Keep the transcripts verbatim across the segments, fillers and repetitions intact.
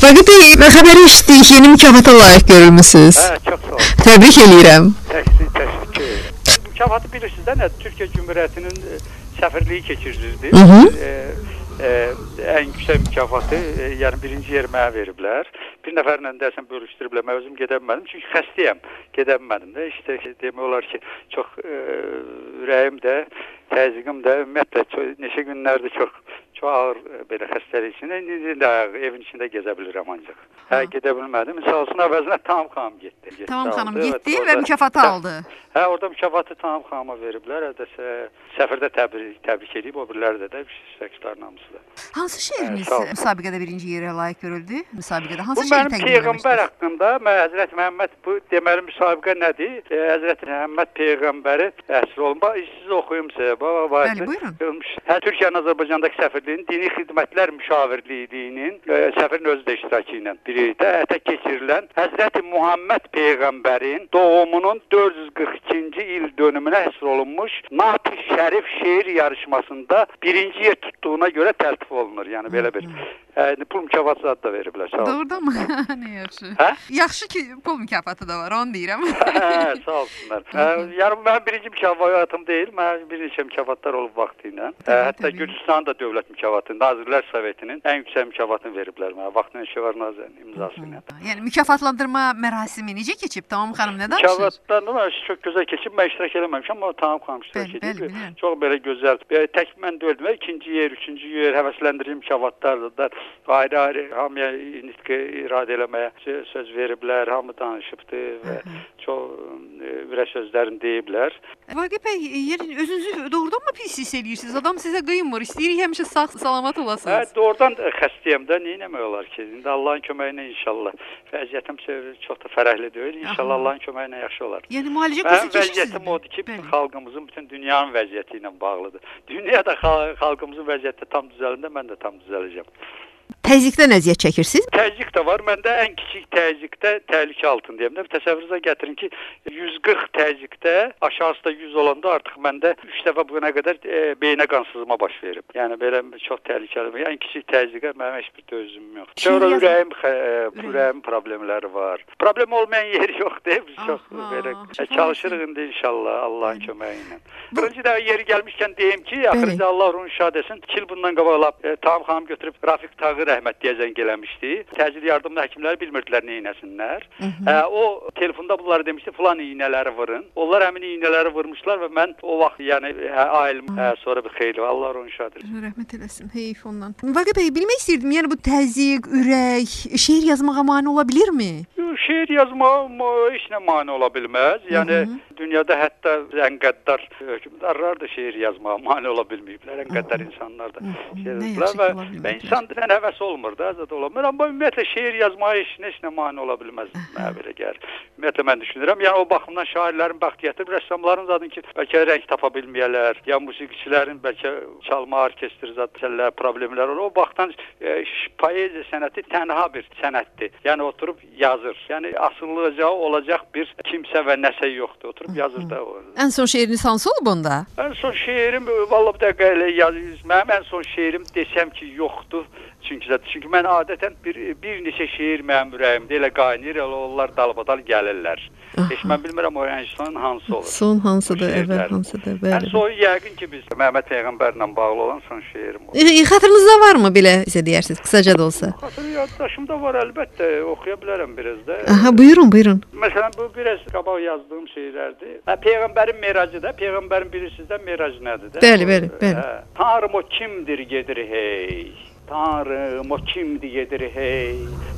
Vaqif bəy, xəbəri eşitdik, yeni mükafata layiq görülmüsünüz. Hə, çox sağ olun. Təbrik eləyirəm. Təşəkkür, təşəkkür edirəm. Mükafatı bilirsiniz də, nə? Türkiyə Cümhuriyyətinin səfirliyi keçirilirdi. E, e, ən yüksək mükafatı, e, yəni birinci yer mənə veriblər. Bir nəfərlə dərsəm bölüşdürüblər, mən özüm gedə bilmədim, çünki xəstəyəm, gedə bilmədim də. İşte demək olar ki, çox e, ürəyim də, təzyiqim də, ümumiyyətlə, çox, neçə günlərdir çox, çox ağır e, belə xəstəlik içində, indi də evin içində gezə bilirəm ancaq. Hə, gedə bilmədim. Misal olsun, əvəzinə Tamam xanım getdi. getdi Tamam xanım aldı, getdi evet, və mükafatı hə, aldı. Hə, orada mükafatı Tamam xanıma veriblər, hərdəsə səfirdə təbrik, təbrik edib, o birilərdə də şəkillərin hamısı da. Hansı şeiriniz hə, müsabiqədə birinci yerə layiq görüldü? Müsabiqədə hansı bu şeiri mənim təqdim etmişdiniz? Peyğəmbər haqqında, mən Həzrət Məhəmməd, bu deməli müsabiqə nədir? E, Həzrət Məhəmməd Peyğəmbəri əsr olunma, siz oxuyum sizə. Bəli, buyurun. Hə, Türkiyənin Azərbaycandakı səfirliyinin Dini Xidmətlər Müşavirliyinin e, səfirin özü də iştirakı ilə biri də həyata keçirilən Həzrəti Muhammed Peyğəmbərin doğumunun dörd yüz qırx ikinci il dönümünə həsr olunmuş Nat-ı Şərif şeir yarışmasında birinci yer tutduğuna görə təltif olunur. Yəni belə bir yəni, pul mükafatı da veriblər. Doğrudan mı? Nə yaxşı. Hə? Yaxşı ki, pul mükafatı da var, onu deyirəm. Hə, sağ olsunlar. Hə, yəni mənim birinci mükafatım deyil, mənim bir neçə mükafatlar olub vaxtı ilə. Hə, hətta Gürcüstanın da dövlət mükafatı, Nazirlər Sovetinin ən yüksək mükafatını veriblər mənə. Vaxtının Şevar Nazirinin imzası ilə. Yəni mükafatlandırma mərasimi necə keçib? Tamam xanım, nə danışır? Mükafatlandırma çox gözəl keçib. Mən iştirak eləməmişəm, amma Tamam xanım iştirak edib. Çox belə gözəl. Tək mən deyildim, ikinci yer, üçüncü yer, həvəsləndirici mükafatlardır da. Ayrı-ayrı hamıya nitqi iradə eləməyə söz veriblər, hamı danışıbdır və çox ürək sözlərini deyiblər. Vaqif bəy, yəni özünüzü doğrudan mı pis hiss edirsiniz? Adam sizə qıymır, istəyirik həmişə sağ, salamat olasınız. Hə, doğrudan xəstəyəm də, neynəmək olar ki? İndi Allahın köməyi ilə inşallah. Vəziyyətim çox da fərəhli deyil, inşallah Allahın köməyi ilə yaxşı olar. Yəni müalicə kursu keçirsiniz. Vəziyyətim odur ki, bütün xalqımızın, bütün dünyanın vəziyyəti ilə bağlıdır. Dünya da xalqımızın vəziyyəti tam düzəlində, mən də tam düzələcəm. Təzyiqdən əziyyət çəkirsiniz? Təzyiq də var. Məndə ən kiçik təzyiqdə təhlükə altındayım da. Təsəvvürünüzə gətirin ki, yüz qırx təzyiqdə, aşağısı da yüz olanda artıq məndə üç dəfə bugünə qədər e, beynə qan sızma baş verib. Yəni belə çox təhlükəli. Ən kiçik təzyiqə mənim heç bir dözümüm yox. Sonra ürəyim, e, ürəyim problemləri var. Problem olmayan yer yoxdur. Biz çox belə çalışırıq indi inşallah Allahın köməyi ilə. Birinci də yeri gəlmişkən deyim ki, axırıncı Allah ruhunu şad etsin. iki il bundan qabaq e, Tamam xanım götürüb Rafiq Tağır rəhmət deyəcən gəlmişdi. Təcil yardımlı həkimlər bilmirdilər nə etsinlər. Hə, o telefonda bunları demişdi, filan iynələri vurun. Onlar həmin iynələri vurmuşlar və mən o vaxt, yəni hə, ailim hə, sonra bir xeyli Allah onu şad etsin. Rəhmət eləsin. Heyf ondan. Vaqif bəy, bilmək istirdim, yəni bu təzyiq, ürək, şeir yazmağa mane ola bilirmi? Şeir yazmağa heç nə mane ola bilməz. Yəni Hı -hı. dünyada hətta ən qəddar hökmdarlar da şeir yazmağa mane ola bilməyiblər. Ən qəddar insanlar da şeir yazırlar və, və insan dilən həvəs olmur da, azad olamır. Amma ümumiyyətlə şeir yazmağa heç nə, heç nə mane ola bilməz. Mənə belə gəlir. Ümumiyyətlə mən düşünürəm. Yəni o baxımdan şairlərin bəxt gətirib, rəssamların zadın ki, bəlkə rəng tapa bilməyələr, ya musiqiçilərin bəlkə çalma orkestri zadlar, problemlər olur. O baxımdan e, poeziya sənəti tənha bir sənətdir. Yəni oturub yazır. Yəni asıllıcağı olacaq bir kimsə və nəsə yoxdur. Oturub yazır da o. Ən son şeiriniz hansı olub onda? Ən son şeirim vallahi bir dəqiqə elə yazır. Mənim ən son şeirim desəm ki, yoxdur. Çünki çünki mən adətən bir bir neçə şeir mənim ürəyimdə elə qaynayır, elə onlar dalbadal gəlirlər. Heç mən bilmirəm o ən son hansı olur. Son hansıdır, əvvəl hansıdır, bəli. Ən son yəqin ki, biz Məhəmməd Peyğəmbərlə bağlı olan son şeirim o. E, xatırınızda varmı belə sizə deyərsiniz, qısaca da olsa? Xatır yaddaşımda var əlbəttə, oxuya bilərəm biraz da. Aha, buyurun, buyurun. Məsələn, bu biraz qabaq yazdığım şeirlərdir. Hə, Peyğəmbərin miracı da, Peyğəmbərin bilirsiniz də miracı nədir də? Bəli, bəli, bəli. Hə, Tanrım o kimdir gedir hey. Tanrım o kimdir gedir hey.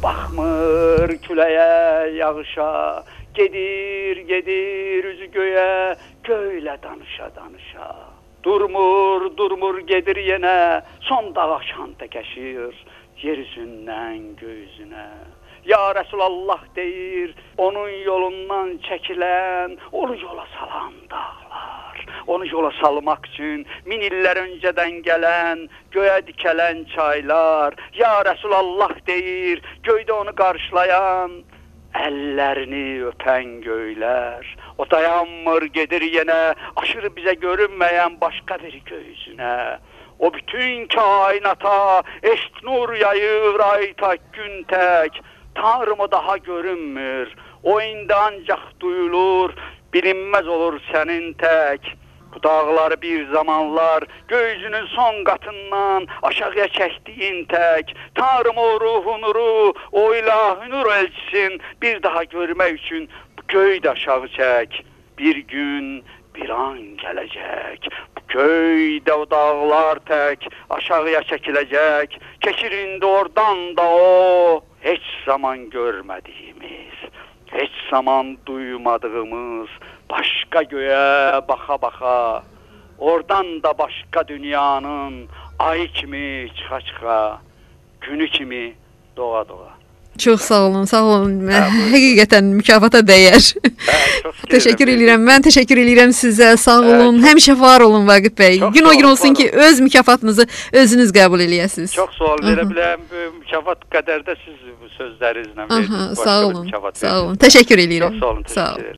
Baxmır küləyə, yağışa. Gedir, gedir üzü göyə, göylə danışa, danışa. Durmur, durmur gedir yenə, son dağaşan təkəşir, yer üzündən göy üzünə. Ya Rəsulallah deyir, onun yolundan çəkilən, onu yola salan dağlar. Onu yola salmaq üçün min illər öncədən gələn, göyə dikələn çaylar. Ya Rəsulallah deyir, göydə onu qarşılayan, əllərini öpən göylər. O dayanmır gedir yenə, aşırı bizə görünməyən başqa bir göy üzünə. O bütün kainata eşk nur yayır ay tak gün tek. Tanrım o daha görünmür. O indi ancaq duyulur. Bilinmez olur senin tek. Bu dağları bir zamanlar göğsünün son katından aşağıya çektiğin tek. Tanrım o ruhu nuru, o ilahi nur elçisin. Bir daha görmek için bu göğü de aşağı çek. Bir gün bir an gelecek. Bu köyde o dağlar tek aşağıya çekilecek. Keçirindi oradan da o hiç zaman görmediğimiz, hiç zaman duymadığımız başka göğe baka baka, oradan da başka dünyanın ay kimi çıka çıka, günü kimi doğa doğa. Çox sağ olun, sağ olun. Hə, həqiqətən mükafata dəyər. Hə, çox təşəkkür edirəm. Mən təşəkkür edirəm sizə. Sağ olun. Hə, həmişə var olun Vaqif bəy. Gün o gün olsun ki, öz mükafatınızı özünüz qəbul eləyəsiniz. Çox sağ olun. Verə biləm, mükafat qədərdə siz bu sözlərinizlə verdiniz. Sağ olun. Sağ olun. Təşəkkür edirəm. Çox sağ olun. Təşəkkür edirəm.